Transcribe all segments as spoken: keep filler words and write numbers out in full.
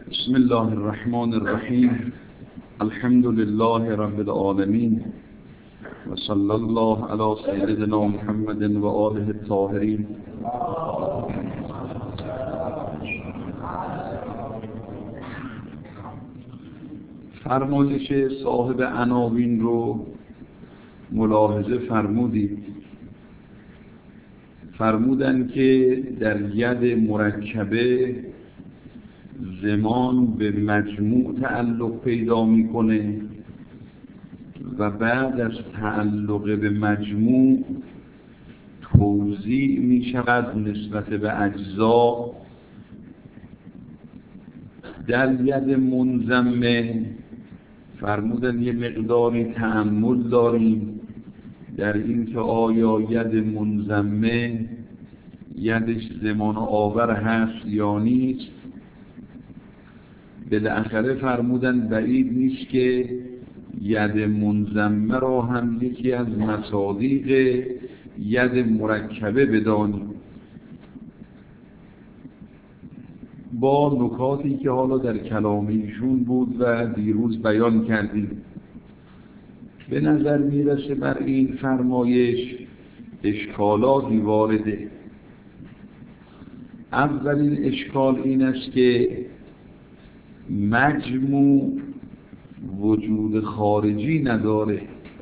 بسم الله الرحمن الرحیم. الحمد لله رب العالمین و صلی الله علی سیدنا محمد و آله الطاهرین. فرمایش صاحب عناوین رو ملاحظه فرمودید. فرمودن که در ید مرکبه زمان به مجموع تعلق پیدا میکنه و بعد از تعلق به مجموع توزیع می شود نسبت به اجزا. در ید منضمه فرمودن یه مقداری تأمل داریم در این که آیا ید منضمه یدش زمان آور هست یا نیست. بالاخره فرمودن بعید نیست که ید منضمه را هم یکی از مصادیق ید مرکبه بدانیم، با نکاتی که حالا در کلام ایشون بود و دیروز بیان کردیم. به نظر میرسه بر این فرمایش اشکالاتی وارده. اولین اشکال این است که مجموع وجود خارجی نداره.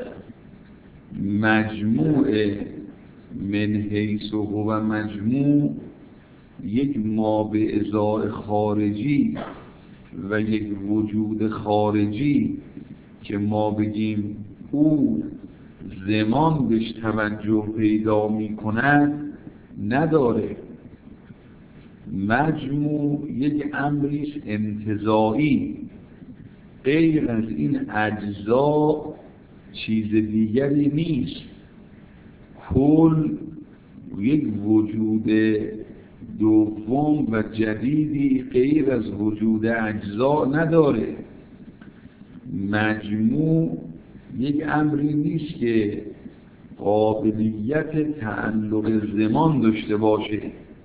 مجموع من حیث هو مجموع یک ما به ازای خارجی و یک وجود خارجی که ما بگیم او زمان بهش توجه پیدا می کند نداره. مجموع یک امریست انتزاعی، غیر از این اجزا چیز دیگری نیست. کل یک وجود دوم و جدیدی غیر از وجود اجزا نداره. مجموع یک امری نیست که قابلیت تعلق زمان داشته باشه.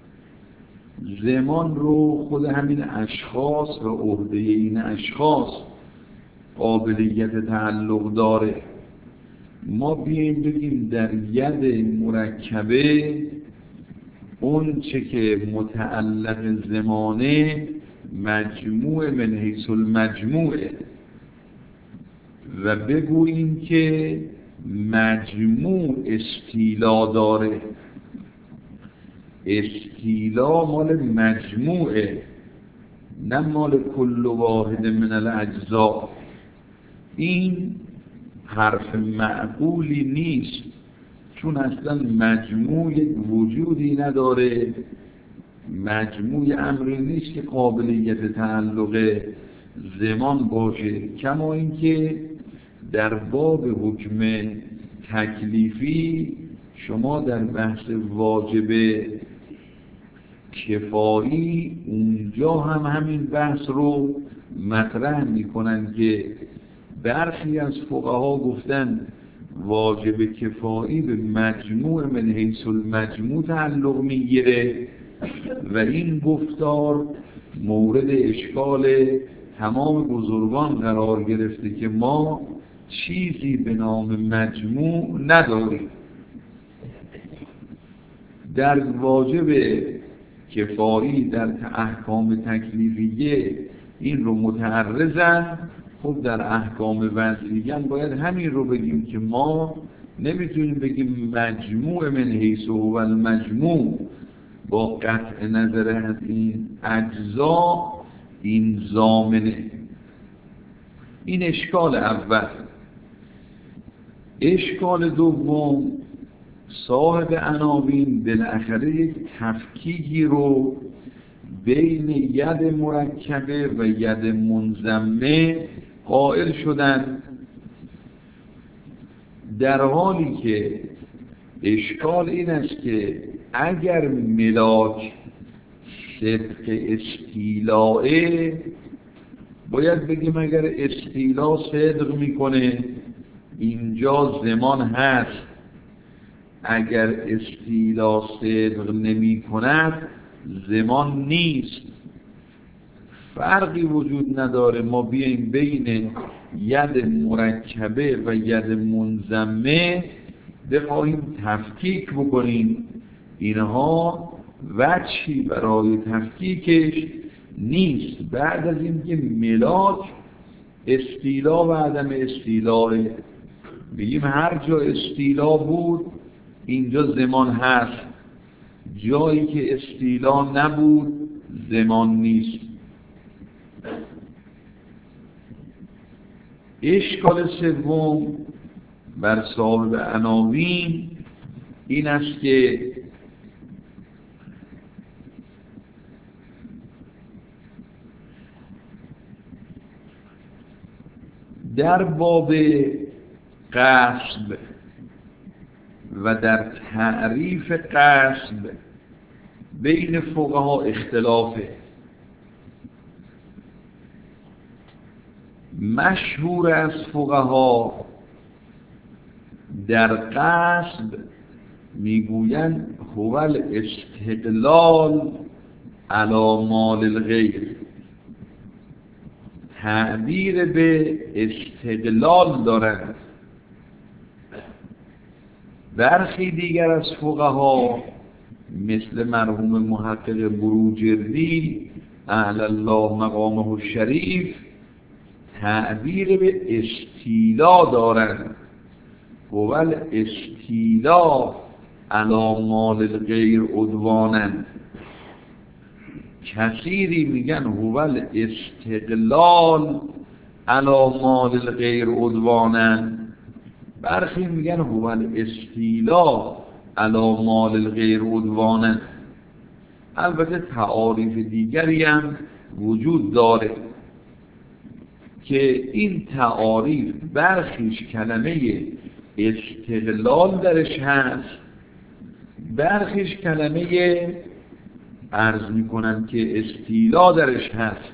زمان رو خود همین اشخاص و عهده این اشخاص قابلیت تعلق داره. ما بیاییم بگیم در ید مرکبه اون چه که متعلق زمانه مجموع من حیث المجموعه و بگوییم که مجموع استیلا داره. استیلا مال مجموعه نه مال کل واحد من الاجزا. این حرف معقولی نیست، چون اصلا مجموع یک وجودی نداره. مجموع امری نیست که قابلیت تعلق زمان باشه. کما اینکه در باب حکم تکلیفی شما در بحث واجب کفایی اونجا هم همین بحث رو مطرح میکنن که برخی از فقها گفتن واجب کفایی به مجموع من حیث المجموع تعلق میگیره و این گفتار مورد اشکال تمام بزرگان قرار گرفته که ما چیزی به نام مجموع نداریم. در واجب کفایی در احکام تکلیفیه این رو متعرضن. خب در احکام وضعیه باید همین رو بگیم که ما نمیتونیم بگیم مجموع من حیث هو المجموع با قطع نظر از این اجزا این ضامنه. این اشکال اول. اشکال دوم، صاحب عناوین بالاخره یک تفکیکی رو بین ید مرکبه و ید منضمه قائل شدن، در حالی که اشکال این است که اگر ملاک صدق استیلاه باید بگیم اگر استیلا صدق میکنه اینجا زمان هست، اگر استیلا صدق نمی کند زمان نیست. فرقی وجود نداره ما بیاییم بین ید مرکبه و ید منضمه بخواهیم تفکیک بکنیم. اینها وجهی برای تفکیکش نیست. بعد از اینکه ملاک استیلا و عدم استیلا، بگیم هر جا استیلا بود اینجا زمان هست، جایی که استیلا نبود زمان نیست. اشکال سوم بر صاحب عناوین این است که در باب قصد و در تعریف قصد بین فقها اختلافه. مشهور از فقها در قصد میگویند هو الاستقلال علی مال الغیر، تعبیر به استقلال دارند. برخی دیگر از فقها مثل مرحوم محقق بروجردی اعلی الله مقامه الشریف تعبیر به استیلا دارند. هو الاستیلا علی مال الغیر عدوانا. کثیری میگن هو الاستقلال علی مال الغیر عدوانا، برخی میگن هو الاستیلا علی مال الغیر عدوانا. البته تعاریف دیگری هم وجود داره که این تعاریف برخیش کلمه استقلال درش هست، برخیش کلمه عرض میکنن که استیلا درش هست.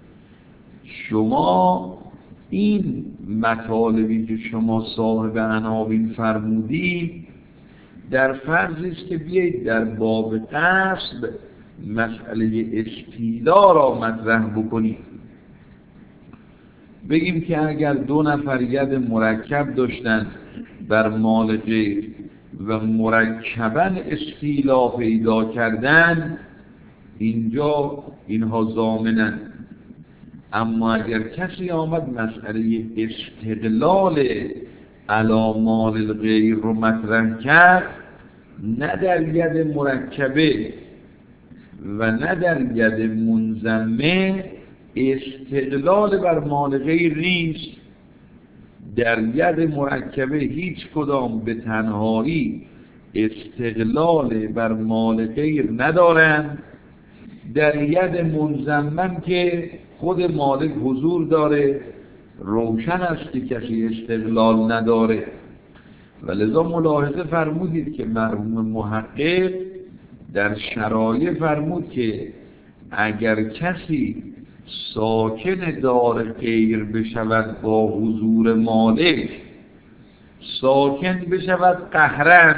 شما این مطالبی که شما صاحب عناوین فرمودید در فرضی است که بیایید در باب قصد مسئله استیلا را مطرح بکنید. بگیم که اگر دو نفر ید مرکب داشتن بر مال غیر و مرکباً استیلا پیدا کردن، اینجا اینها ضامنن. اما اگر کسی آمد مسئله استقلال علی مال الغیر رو مطرح کرد، نه در ید مرکبه و نه در ید منضمه استقلال بر مال غیر نیست. در ید مرکبه هیچ کدام به تنهایی استقلال بر مال غیر ندارند. در ید منضمم که خود مالک حضور داره روشن است که کسی استقلال نداره. ولذا ملاحظه فرمودید که مرحوم محقق در شرایع فرمود که اگر کسی ساکن دار غیر بشود با حضور مالک، ساکن بشود قهرن،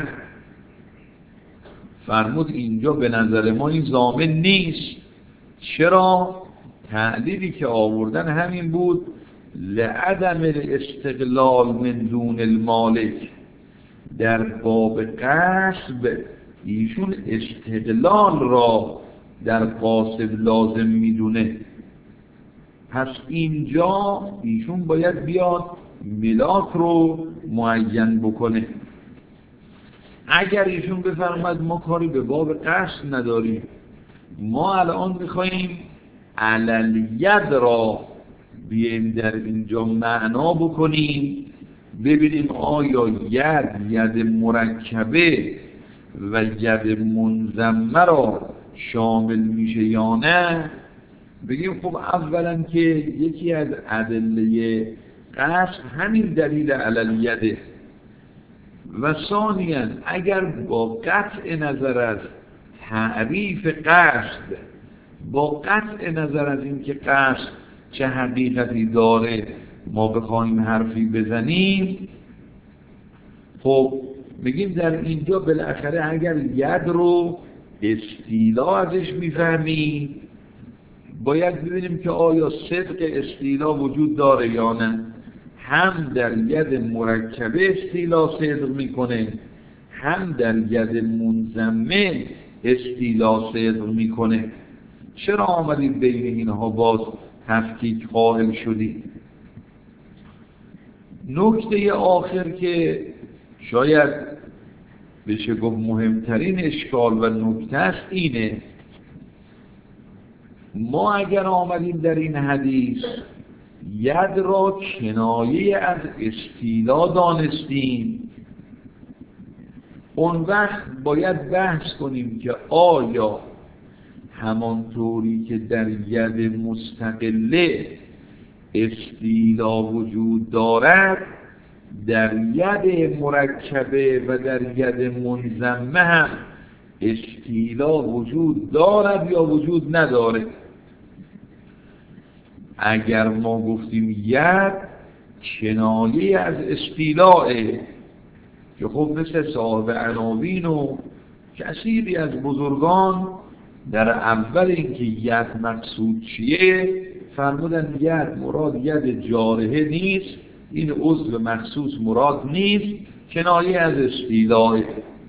فرمود اینجا به نظر ما این ضامن نیست. چرا؟ تعلیلی که آوردن همین بود لعدم الاستقلال من دون المالک. در باب قصب ایشون استقلال را در قاصد لازم میدونه، پس اینجا ایشون باید بیاد ملاک رو معین بکنه. اگر ایشون بفرماید ما کاری به باب قصد نداریم، ما الان میخواییم علل-ید را بیاییم در اینجا معنا بکنیم، ببینیم آیا ید ید مرکبه و ید منضمه را شامل میشه یا نه. بگیم خب اولا که یکی از ادله قصد همین دلیل علل-یده، و ثانیاً اگر با قطع نظر از تعریف قصد، با قطع نظر از این که قصد چه حقیقتی داره ما بخوایم حرفی بزنیم، خب میگیم در اینجا بالاخره اگر ید رو استیلا ازش میفهمیم، باید ببینیم که آیا صدق استیلا وجود داره یا نه. هم در ید مرکبه استیلا صدق میکنه، هم در ید منضمه استیلا صدق میکنه. چرا آمدید بین اینها باز تفکیک قائل شدید؟ نکته آخر که شاید بشه گفت مهمترین اشکال و نکته است اینه: ما اگر آمدیم در این حدیث ید را کنایه از استیلا دانستیم، اون وقت باید بحث کنیم که آیا همانطوری که در ید مستقله استیلا وجود دارد، در ید مرکبه و در ید منضمه هم استیلا وجود دارد یا وجود نداره؟ اگر ما گفتیم ید کنایه از استیلاه، که خب مثل صاحب عناوین و کثیری از بزرگان در اول اینکه ید مقصود چیه فرمودن ید مراد ید جارحه نیست، این عضو مخصوص مراد نیست، کنایه از استیلاه.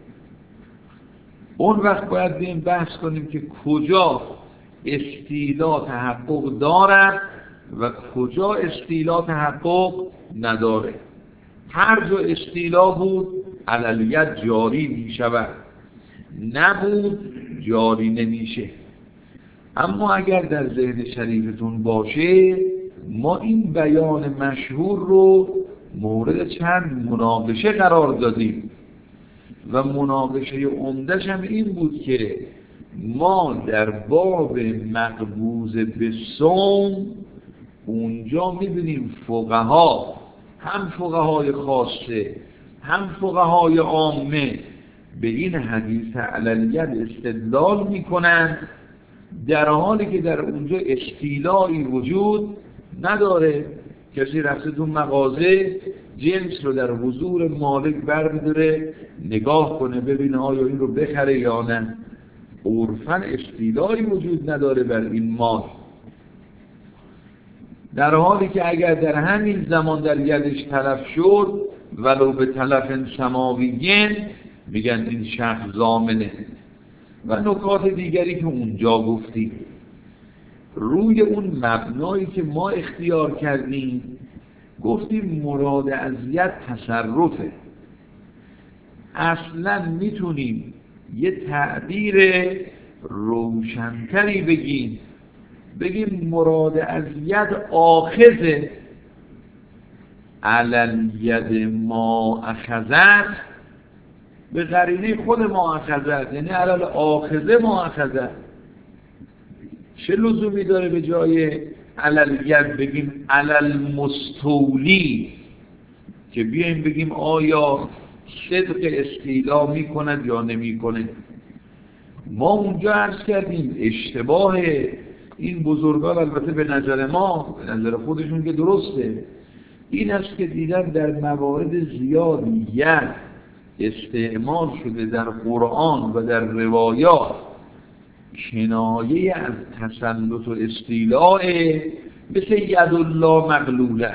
اون وقت باید بیم بحث کنیم که کجا استیلا تحقق دارد و کجا استیلا تحقق نداره. هر جا استیلا بود علیت جاری می شود، نبود جاری نمیشه. اما اگر در ذهن شریفتون باشه ما این بیان مشهور رو مورد چند مناقشه قرار دادیم و مناقشه عمده‌ش هم این بود که ما در باب مقبوض به صوم اونجا می‌بینیم فقها، هم فقهای خاصه هم فقهای عامه، به این حدیث علیت استدلال میکنند در حالی که در اونجا استیلایی وجود نداره. کسی رفته تو مغازه جنس رو در حضور مالک برمی‌داره نگاه کنه ببینه آیا این رو بخره یا نه، عرفاً استیلایی وجود نداره بر این مال، در حالی که اگر در همین زمان در یدش تلف شد ولو به تلف سماویین میگن این شخص ضامنه. و نکات دیگری که اونجا گفتیم روی اون مبنایی که ما اختیار کردیم گفتیم مراد از ید تصرفه. اصلا میتونیم یه تعبیر روشنتری بگیم، بگیم مراد از ید آخذه، علل ید ما اخذت، به قرینه خود ما اخذت، یعنی علل آخذه ما اخذت. چه لزومی داره به جای علل ید بگیم علل مستولی، که بیایم بگیم آیا صدق استیلا میکند یا نمیکنه؟ ما اونجا عرض کردیم اشتباه این بزرگان، البته به نظر ما، به نظر خودشون که درسته، این است که دیدن در موارد زیادی ید استعمال شده در قرآن و در روایات کنایه از تسلط و استیلاء، مثل ید الله مغلوله.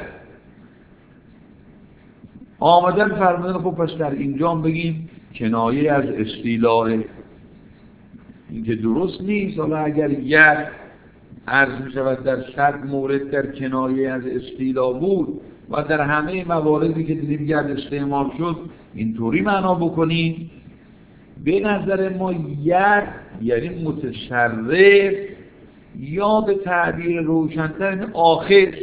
آمدن فرمودن خب پس در اینجا بگیم کنایه از استیلاء، این که درست نیست. حالا اگر ید عرض می شود در صد مورد در کنایه از استیلا بود و در همه مواردی که دیدیم ید استعمال شد اینطوری معنا بکنیم، به نظر ما ید یعنی متصرف، یا به تعبیر روشن‌تر آخر،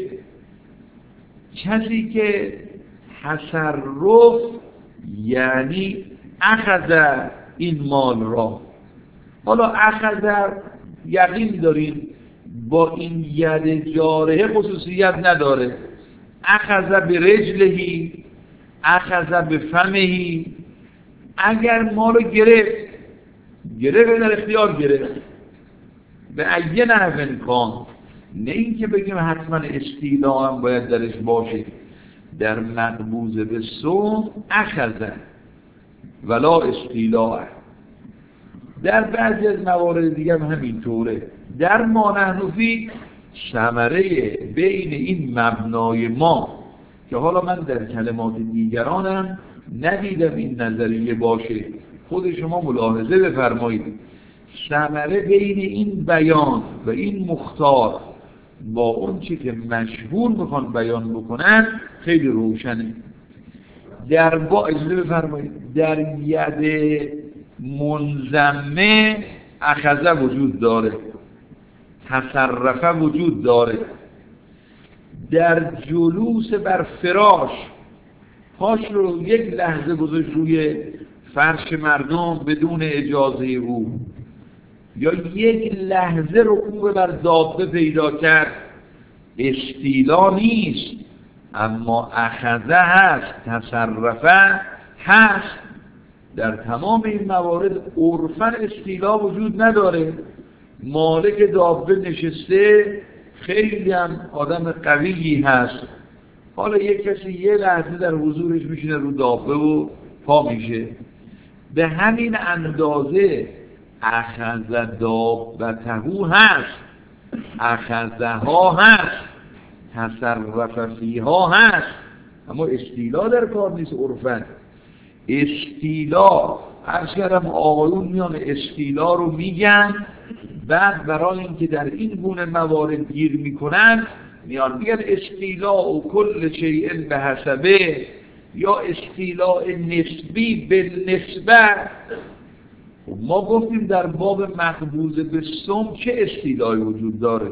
کسی که تصرف یعنی اخذ این مال را. حالا اخذ یقین داریم با این ید جارحه خصوصیت نداره، اخذ به رجلهی، اخذ به فمهی، اگر ما رو گرفت گرفت در اختیار گرفت به ایه نحو کان، نه این که بگیم حتما استیلا هم باید درش باشه. در مقبوض به صوم اخذ ولا استیلا. در بعضی از موارد دیگه هم همینطوره. در ما نحن فی ثمره بین این مبنای ما که حالا من در کلمات دیگرانم ندیدم این نظریه باشه، خود شما ملاحظه بفرمایید، ثمره بین این بیان و این مختار با اون چی که مشهور میخوان بیان بکنن خیلی روشنه. در با اجازه بفرمایید در ید منضمه اخذه وجود داره، تصرفه وجود داره. در جلوس بر فراش پاش رو یک لحظه گذاشت روی فرش مردم بدون اجازه او، یا یک لحظه رکوب بر دابه پیدا کرد، استیلا نیست، اما اخذه هست، تصرفه هست. در تمام این موارد عرفاً استیلا وجود نداره. مالک دابه نشسته، خیلی هم آدم قویی هست، حالا یک کسی یه لحظه در حضورش میشینه رو دابه و پا میشه. به همین اندازه اخذ دابته هست، اخذه ها هست، تصرف فیها هست، اما استیلا در کار نیست. عرفاً استیلا، عرض کردم آقایون میان استیلا رو میگن، بعد برای اینکه در این گونه موارد گیر میکنن میان میگن استیلا و کل شیء به حسبه، یا استیلا نسبی به نسبه. ما گفتیم در باب مخبوض به سم چه استیلایی وجود داره.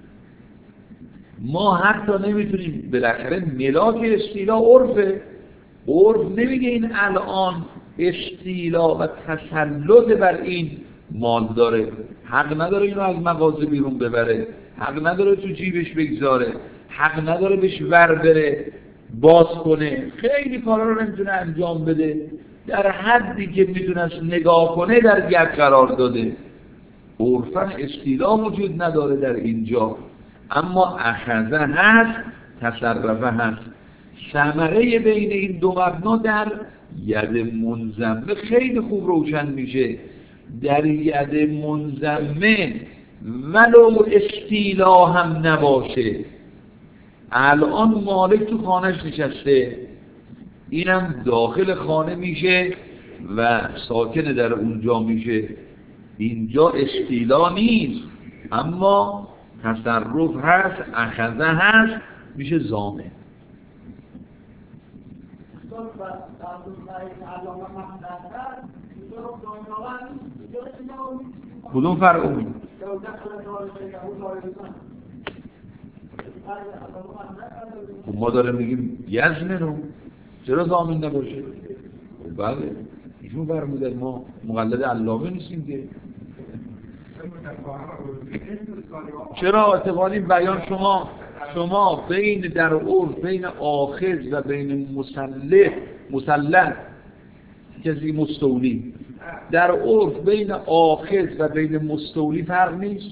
ما حتی نمیتونیم، بالاخره ملاک استیلا عرفه، عرف نمیگه این الان استیلا و تسلط بر این مال داره، حق نداره اینو از مغازه بیرون ببره، حق نداره تو جیبش بگذاره، حق نداره بهش ور بره باز کنه، خیلی کارا رو نمیتونه انجام بده، در حدی که میتونست نگاه کنه در ید قرار داده. عرفاً استیلا وجود نداره در اینجا، اما اخذه هست، تصرفه هست. ثمره بین این دو مبنا در ید منضمه خیلی خوب روشن میشه. در ید منضمه ولو استیلا هم نباشه، الان مالک تو خانهش نشسته، اینم داخل خانه میشه و ساکن در اونجا میشه، اینجا استیلا نیست، اما تصرف هست، اخذه هست، میشه ضامن. کدوم فرق اون؟ ما داره میگیم یزنه رو چرا ضامن نباشه؟ بله ایشون فرمودن ما مقلد علامه نیستیم که. چرا اعتباری بیان شما شما بین در عرف بین آخذ و بین مسلح مسلح کسی مستولی، در عرف بین آخذ و بین مستولی فرق نیست؟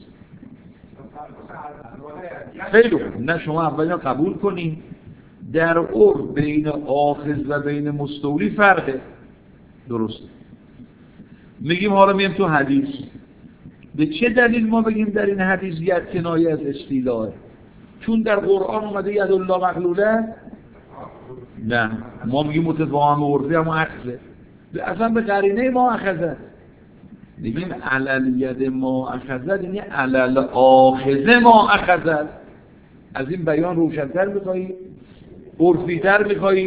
خیلی خوب، نه شما اولا قبول کنید در عرف بین آخذ و بین مستولی فرقه، درسته. میگیم حالا میگیم تو حدیث، به چه دلیل ما بگیم در این حدیث ید کنایه از استیلاه؟ چون در قرآن اومده ید الله مغلوله؟ نه، ما میگیم متفاهم عرفی اما اخذه، اصلا به قرینه ما اخذه. میگیم علل ید ما اخذه یعنی علل آخذه ما اخذه. از این بیان روشن‌تر می‌خوایی؟ عرفی‌تر می‌خوایی؟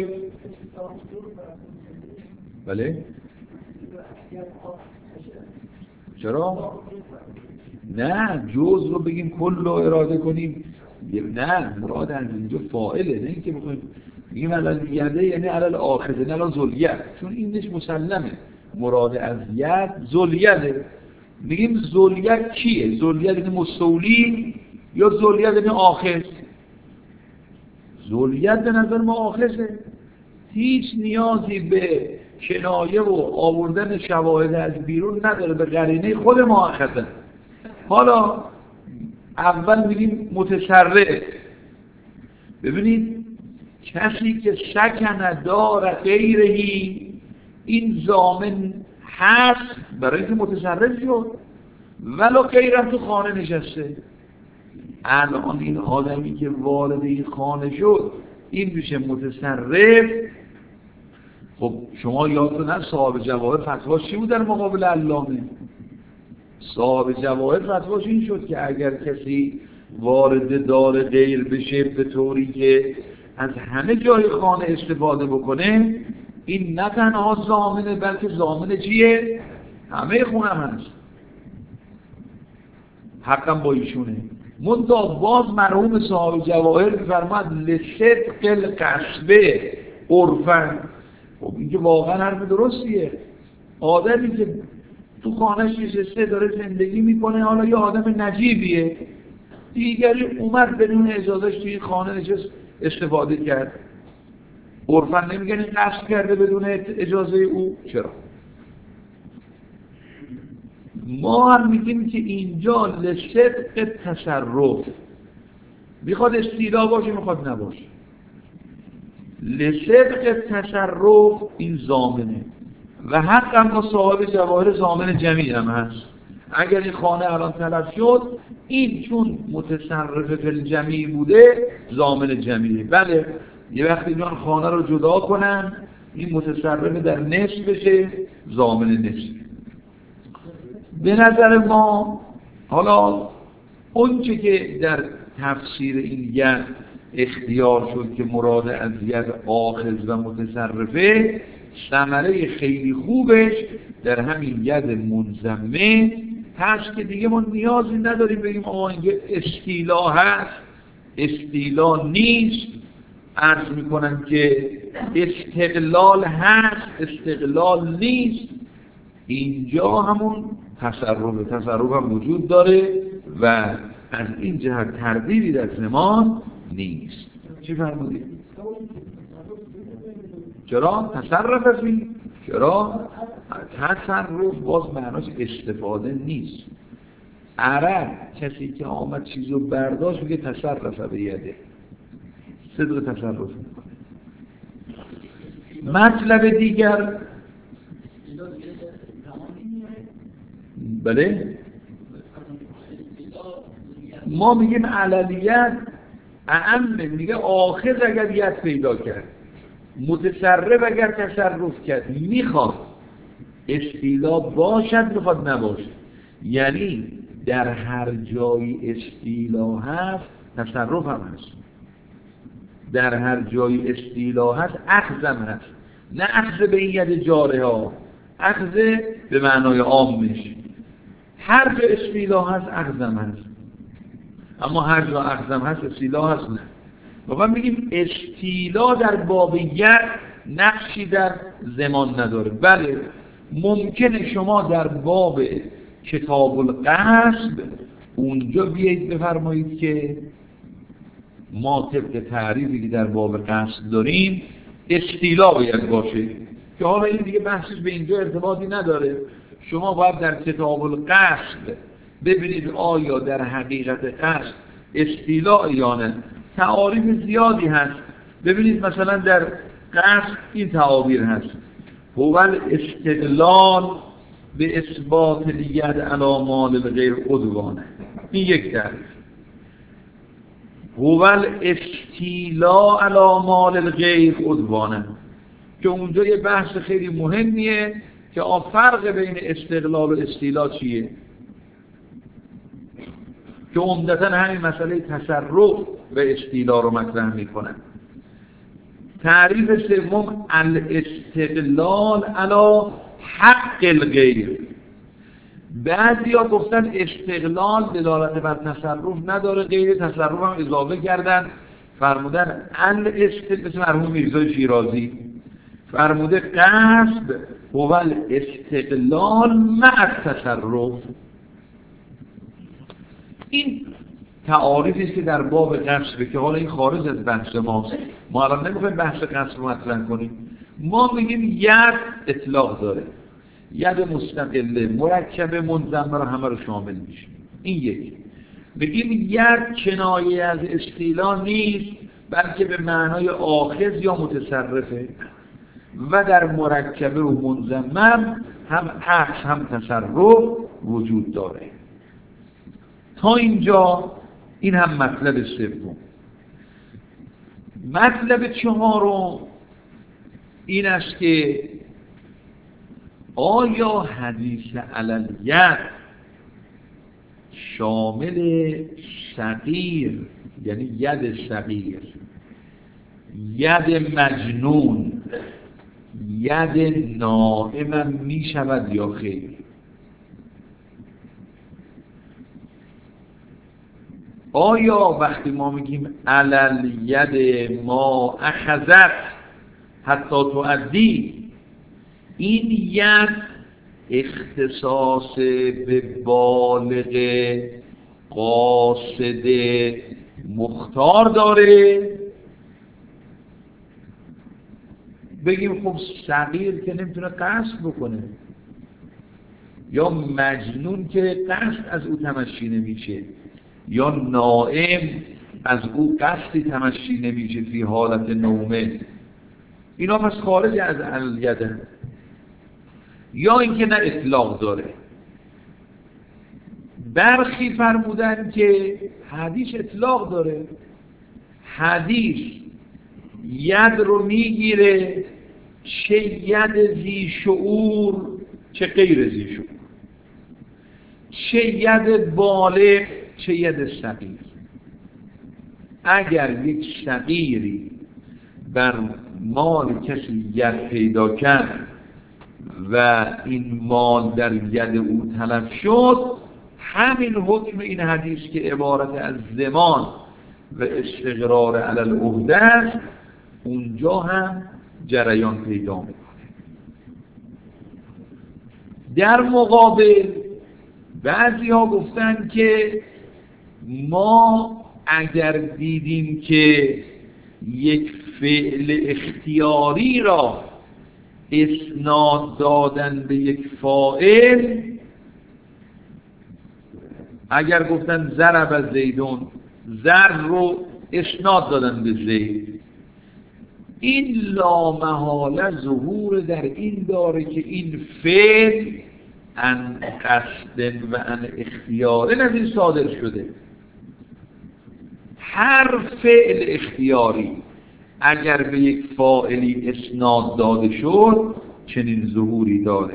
بله؟ چرا؟ نه، جز رو بگیم کل رو اراده کنیم، نه، مراد از اینجا فاعله، نه اینکه بخویم بگیم علل یده یعنی علل آخذه، نه علل ذلیه، چون اینش مسلمه. مراد از ید ذلیه. میگیم ذلیه کیه؟ ذلیه یعنی مستولی یا ذلیه یعنی آخذ؟ ذلیه به نظر ما آخذه، هیچ نیازی به کنایه و آوردن شواهد از بیرون نداره، به قرینه خود ما اخذه. حالا اول میگیم متصرف. ببینید کسی که سکن دار غیرهی، این ضامن هست برای اینکه متصرف شد، ولو غیرم تو خانه نشسته. الان این آدمی که وارد این خانه شد این میشه متصرف. خب شما یادتون هست صاحب جواهر فتواش چی بود در مقابل علامه؟ صاحب جواهر فتواش این شد که اگر کسی وارد دار غیر بشه به طوری که از همه جای خانه استفاده بکنه، این نه تنها ضامنه بلکه ضامن چیه؟ همه خونه هم هست. حقم با ایشونه. منتها باز مرحوم صاحب جواهر می‌فرماد لصدق القصبه عرفاً. خب این که واقعا حرف درستیه. آدمی که تو خانه‌اش نشسته داره زندگی میکنه، حالا یه آدم نجیبیه، دیگری اومد بدون اجازهش توی خانه نشست استفاده کرد، عرفاً نمیگن این قصد کرده بدون اجازه او. چرا؟ ما هم میگیم که اینجا لصدق تصرف، میخواد استیلا باشه میخواد نباشه. لصدق تصرف این ضامنه و حق هم با صاحب جواهر ضامن جمیع هم هست. اگر این خانه الان تلف شد، این چون متصرف فی الجمیع بوده ضامن جمیع. بله یه وقتی جان خانه رو جدا کنن، این متصرف در نصف بشه ضامن نصف. به نظر ما حالا اون چه که در تفسیر این ید اختیار شد که مراد از ید آخذ و متصرفه، ثمره خیلی خوبش در همین ید منضمه هست که دیگه ما نیازی نداریم بگیم آقا اینجا استیلا هست استیلا نیست. عرض میکنن که استقلال هست استقلال نیست. اینجا همون تصرف تصرف هم وجود داره و از این جهت تردیدی در زمان نیست. چی فرمودید؟ چرا؟ تصرف فی؟ چرا؟ تصرف باز معناش استفاده نیست. عرب کسی که آمد چیزو برداشت میگه تصرف به یده، صدق تصرف میکنه. مطلب دیگر بله ما میگیم عللیت اعمه، میگه آخذ اگر ید پیدا کرد، متصرف اگر تصرف کرد، میخواد استیلا باشد میخواد نباشد. یعنی در هر جایی استیلا هست تصرف هم هست، در هر جایی استیلا هست اخذ هم هست. نه اخذ به این ید جاره ها، اخذ به معنای عامش. هر جا استیلا هست اخذ هم هست، اما هر جا اخذ هم هست استیلا هست نه. و ما میگیم استیلا در باب ید نقشی در زمان نداره. بله ممکنه شما در باب کتاب القصد اونجا بیایید بفرمایید که ما طبق تعریفی که در باب قصد داریم استیلا باید باشه، که حالا این دیگه بحثش به اینجا ارتباطی نداره. شما باید در کتاب القصد ببینید آیا در حقیقت قصد استیلا یا نه. تعاریف زیادی هست. ببینید مثلا در قصد این تعابیر هست: هو الاستقلال به اثبات الید علی مال الغیر عدوانه. این یک تعریف. هو الاستیلا علی مال الغیر عدوانه، که اونجا یه بحث خیلی مهمیه که فرق بین استقلال و استیلا چیه، که عمدتاً همین مسئله تصرف و استیلا رو مطرح میکنن. تعریف سوم الاستقلال علی حق الغیر. بعضیا گفتن استقلال دلالت بر تصرف نداره، غیر تصرف هم اضافه کردن، فرمودن الاستقلال، مثل مرحوم میرزای شیرازی فرموده قصد هو الاستقلال مع التصرف. این تعاریفی است که در باب قصد، که حالا این خارج از بحث ماست، ما الان نمیخوایم بحث قصد رو مطرح کنیم. ما میگیم ید اطلاق داره، ید مستقله مرکب منضمه رو همه رو شامل میشه. این یک. بگیم ید کنایه از استیلا نیست، بلکه به معنای آخذ یا متصرفه. و در مرکبه و منضمم هم عکس هم تصرف وجود داره. تا اینجا این هم مطلب سوم. مطلب چهارم این است که آیا حدیث علی الید شامل صغیر، یعنی ید صغیر، ید مجنون، ید نائم می شود یا خیر؟ آیا وقتی ما میگیم علی ید ما اخذت حتی تؤدی، این ید اختصاص به بالغ قاصد مختار داره؟ بگیم خب صغیر که نمیتونه قصد بکنه، یا مجنون که قصد از او تمشی نمیشه، یا نائم از او قصدی تمشی نمیشه فی حالت نومه، اینا پس خارج از علیده. یا اینکه نه اطلاق داره. برخی فرمودن که حدیث اطلاق داره، حدیث ید رو میگیره، چه ید زی شعور چه غیر زی شعور، چه ید بالغ چه ید صغیر. اگر یک صغیری بر مال کسی ید پیدا کرد و این مال در ید او تلف شد، همین حکم این حدیث که عبارت از ضمان و استقرار علی العهده است اونجا هم جریان پیدا میکنه. در مقابل بعضی ها گفتن که ما اگر دیدیم که یک فعل اختیاری را اسناد دادن به یک فاعل، اگر گفتن ضرب زیدون، ضرب رو اسناد دادن به زید، این لامحاله ظهور در این داره که این فعل ان قصد و ان اختیار نظیر صادر شده. هر فعل اختیاری اگر به یک فاعلی اسناد داده شد چنین ظهوری داره.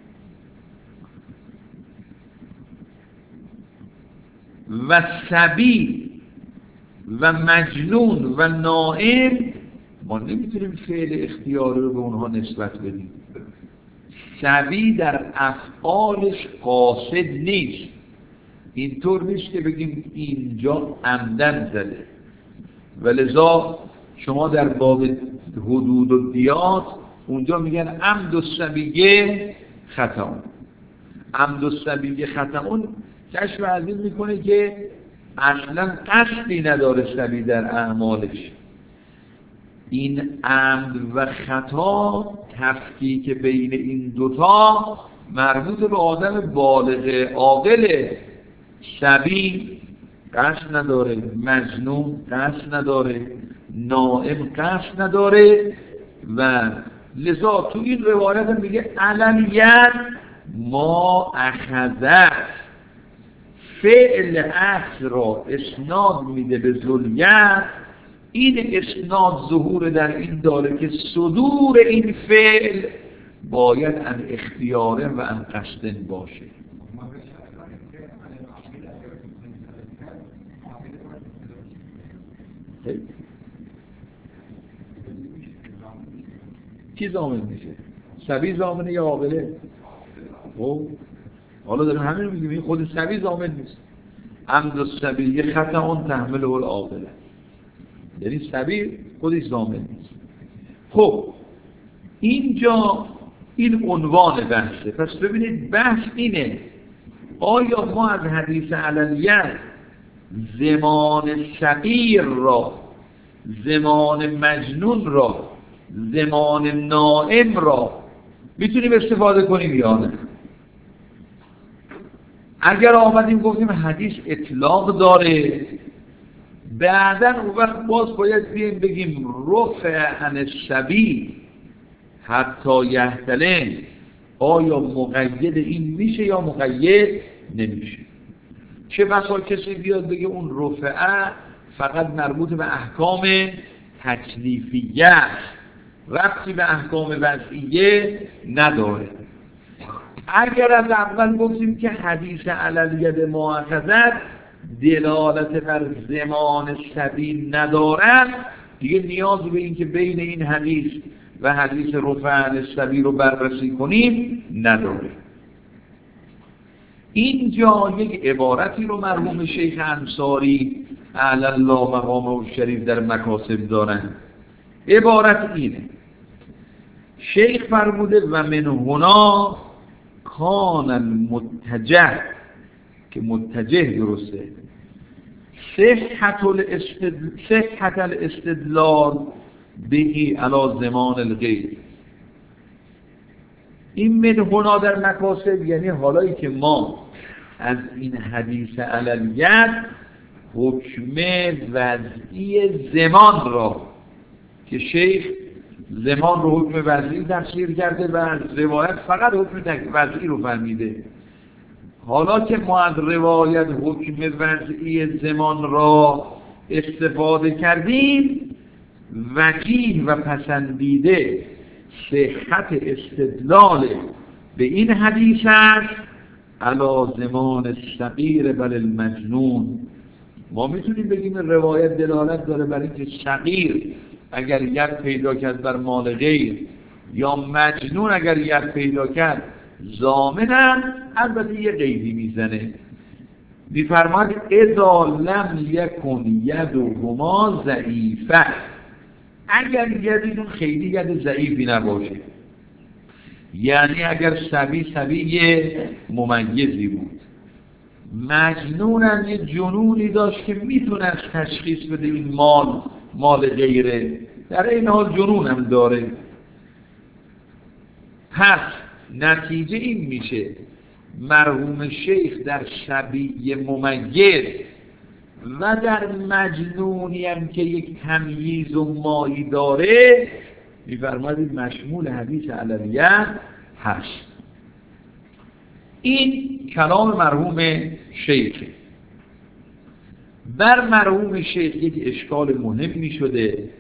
و صبی و مجنون و نائم ما نمیتونیم فعل اختیاری رو به اونها نسبت بدیم. صبی در افعالش قاصد نیست، اینطور نیست که بگیم اینجا عمدن زده. ولذا شما در باب حدود و دیات اونجا میگن عمد الصبیه خطا. عمد الصبیه خطا کشف عزیز میکنه که اصلا قصدی نداره صبی در اعمالش. این عمد و خطا تفکیک بین این دوتا مربوط به آدم بالغ عاقل. صبی قصد نداره، مجنون قصد نداره، نائم قصد نداره. و لذا تو این روایت هم میگه علنیت ما اخذت، فعل اخذ را اسناد میده به ذلیت. این اسناد ظهور در این داره که صدور این فعل باید ان اختیاره و ان قصدن باشه. کی ضامن میشه؟ صبی ضامنه یا عاقله؟ خب حالا داریم همین رو میگیم، این خود صبی ضامن نیست. عمد الصبی یه خطا اون تحمله العاقله، یعنی صبی خودش ضامن نیست. خب اینجا این عنوان بحثه. پس ببینید بحث اینه آیا ما از حدیث علنیت زمان صغیر را، زمان مجنون را، زمان نائم را میتونیم استفاده کنیم یا نه؟ اگر آمدیم گفتیم حدیث اطلاق داره، بعدن اون وقت باز باید بیم بگیم رفع عن الصبی حتی یحتلم آیا مقید این میشه یا مقید نمیشه. چه بسا کسی بیاد بگه اون رفعه فقط مربوط به احکام تکلیفیه ربطی به احکام وضعیه نداره. اگر از اول گفتیم که حدیث علیه مؤاخذت دلالت بر زمان سبیل ندارد، دیگه نیاز به این که بین این حدیث و حدیث رفع السبیل رو بررسی کنیم نداره. اینجا یک عبارتی رو مرحوم شیخ انصاری اعلی الله مقامه الشریف در مکاسب دارن. عبارت اینه، شیخ فرموده و من هنا کان المتجه، که متجه درسته، صحت الاستدلال صحت الاستدلال بهی علی زمان الغیر. این من هنا در مکاسب یعنی حالایی که ما از این حدیث علیت حکم وضعی زمان را که شیخ زمان رو حکم وضعی تفسیر کرده و از روایت فقط حکم وضعی رو فهمیده، حالا که ما از روایت حکم وضعی زمان را استفاده کردیم، وجیه و پسندیده صحت استدلال به این حدیث است علی زمان الصغیر بل المجنون. ما میتونیم بگیم روایت دلالت داره بر اینکه صغیر اگر ید پیدا کرد بر مال غیر یا مجنون اگر ید پیدا کرد ضامنن، البته یه قیدی میزنه، میفرماید اذا لم یکن یدهما ضعیفه، اگر یدشون خیلی ید ضعیفی نباشه، یعنی اگر صبی صبی ممیزی بود، مجنون هم یه جنونی داشت که میتونه تشخیص بده این مال مال غیره، در این حال جنون هم داره. پس نتیجه این میشه مرحوم شیخ در شبیه ممیز و در مجنونی هم که یک تمییز و مایی داره می‌فرماید مشمول حدیث علیه هست. این کلام مرحوم شیخ. بر مرحوم شیخ یک اشکال مهمی شده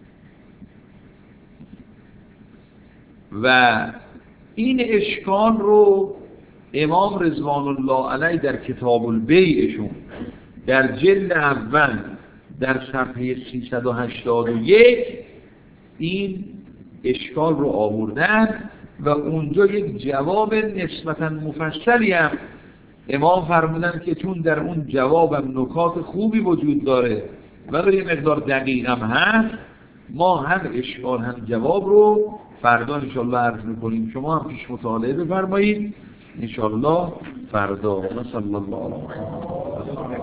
و این اشکال رو امام رضوان الله علیه در کتاب البیعشون در جلد اول در صفحه سیصد و هشتاد و یک این اشکال رو آوردن و اونجا یک جواب نسبتاً مفصلی هم امام فرمودن که چون در اون جوابم نکات خوبی وجود داره و یه مقدار دقیق هم هست، ما هم اشکال هم جواب رو فردا انشالله عرض میکنیم. شما هم پیش مطالعه بفرمایید انشالله فردا. صلی الله علیه و سلم.